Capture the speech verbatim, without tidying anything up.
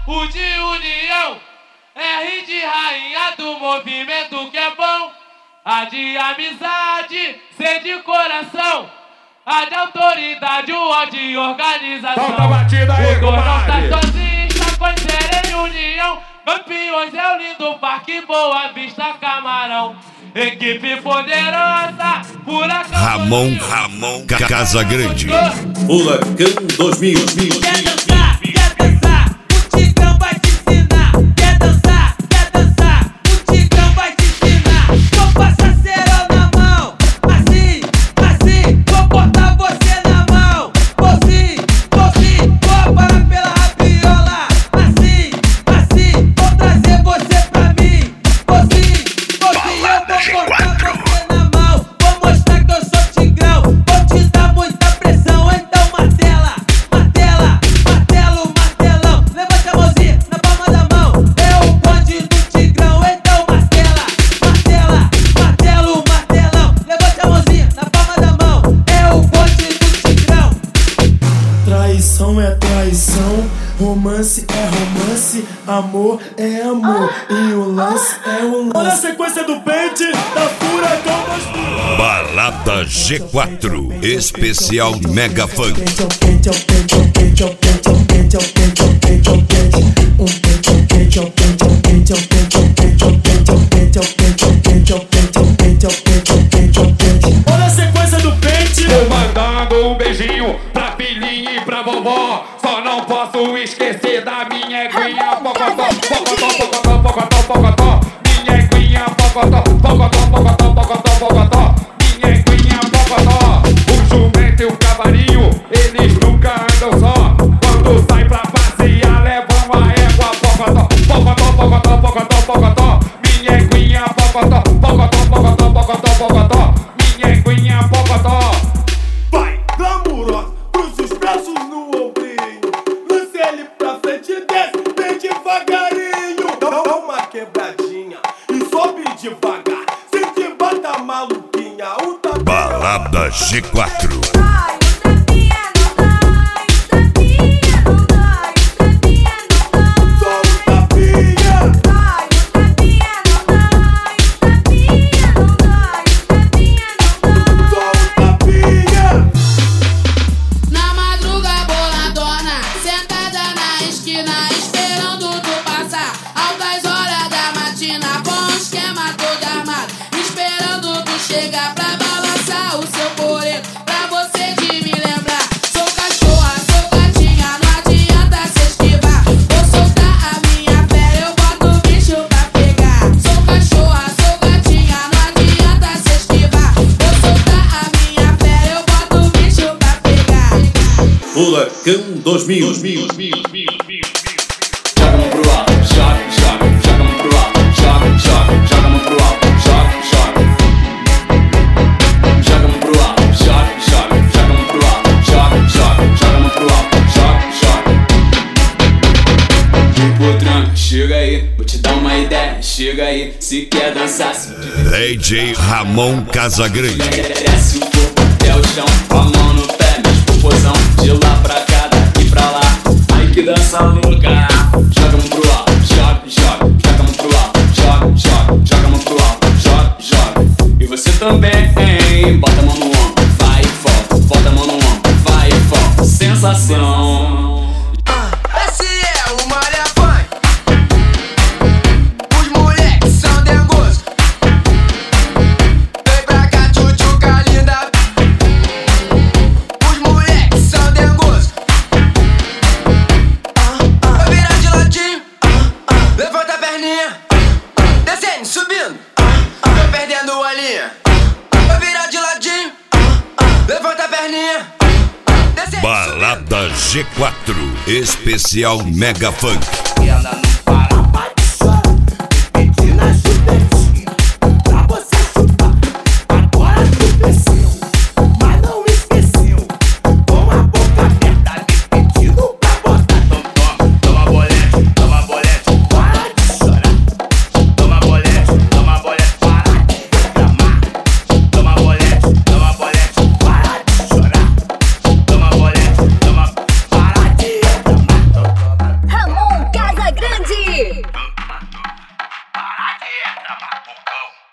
U de união, R de rainha do movimento que é bom. A de amizade, C de coração. A de autoridade, o O de organização. Solta a batida aí, o Gordão tá comadre. sozinho, está com ser em união. Campeões é o lindo parque, Boa Vista, Camarão. Equipe poderosa, furacão. Ramon, Ramon Casagrande. Furacão dois mil. Quer dançar, quer dançar, o Tigrão vai te ensinar. Quer dançar, quer dançar, o Tigrão vai te ensinar. Vou passar cerol na mão, assim, assim. Vou botar você na mão, vou sim, vou sim. Vou parar pela rabiola, assim, assim. Vou trazer você pra mim, vou sim, vou sim. Eu vou botar você na mão, vou mostrar que eu sou Tigrão. Vou te dar muita pressão, então martela, martela, martelo, martelão. Levanta a mãozinha na palma da mão, é o bonde do Tigrão. Então martela, martela, martelo, martelão. Levanta a mãozinha na palma da mão, é o bonde do Tigrão. Traição é traição, romance é romance, amor é amor, e o lance é o lance. Olha a sequência do pente da Furacão dois mil. Balada G quatro, especial Mega Funk. Olha a sequência do pente. Tô mandando um beijinho pra filhinha e pra vovó. Só não posso esquecer da minha eguinha. Pocotó, pocotó, pocotó, pocotó, pocotó. Minha eguinha, pocotó, pocotó, pocotó, pocotó, pocotó. Minha eguinha, pocotó. O jumento e o cavalinho, eles nunca andam só. Quando sai pra passear, levam a égua. Pocotó, pocotó, pocotó, pocotó, pocotó. Minha eguinha, pocotó, pocotó, pocotó, pocotó, pocotó. Minha eguinha, pocotó. Vai, glamurosa, cruza os braços no ombrinho. Lance ele pra frente e desce bem devagarinho. Dá, dá uma quebradinha e sobe devagar. Sente bata maluquinha, um tapinha. Balada G quatro. Ai, o tapinha não dá, o tapinha não dá, o tapinha não dá. Só um tapinha. Ai, o tapinha não dá, o tapinha não dá, o tapinha não dá. Só um tapinha. Na madruga boladona, sentada na esquina, esperando tu passar. Altas horas da matina, com o esquema todo armado, esperando tu chegar pra balançar o seu coreto, pra você de me lembrar. Sou cachorra, sou gatinha, não adianta se esquivar. Vou soltar a minha fé, eu boto o bicho pra pegar. Sou cachorra, sou gatinha, não adianta se esquivar. Vou soltar a minha fé, eu boto o bicho pra pegar. Furacão dois mil. Joga a mão pro alto, joga, joga, joga a mão pro alto, joga, joga, joga a mão pro alto, joga, joga. Joga a mão pro alto, joga, joga, joga a mão pro alto, joga, joga, joga a mão pro alto, joga, joga. Tipo tranca, chega aí, vou te dar uma ideia, chega aí, se quer dançar, se D J Ramon Casagrande. desce o corpo até o chão, com a mão no pé, mexe popozão, de lá pra cá, daqui pra lá. Ai que dança louca. Joga a mão pro alto, joga, joga, joga a mão pro alto, joga, joga, joga a mão pro alto, joga, joga. E você também, hein? Bota a mão no ombro, vai e volta, bota a mão no ombro, vai e volta. Sensação. Esse é o Malha Funk. Os moleques são dengosos. Vem pra cá, tchutchuca linda. Os moleques são dengosos. Vai virar de ladinho. Levanta a perninha. Descendo, subindo. Tô perdendo a linha. Vai virar de ladinho. Levanta a perninha. Descendo, Balada G quatro, especial Mega Funk. Ela não para, vai chorar. Pedindo ajuda, pra você chutar. Agora tu desceu, mas não esqueceu. Com a boca aberta, me pedindo pra botar. Toma, toma bolete, toma bolete. Para de chorar. Toma bolete, toma bolete. Para de reclamar. Toma bolete, toma bolete. Para de chorar. Toma bolete, toma. Para de reclamar. Ramon Casa aqui. Para de trabalhar, bocão.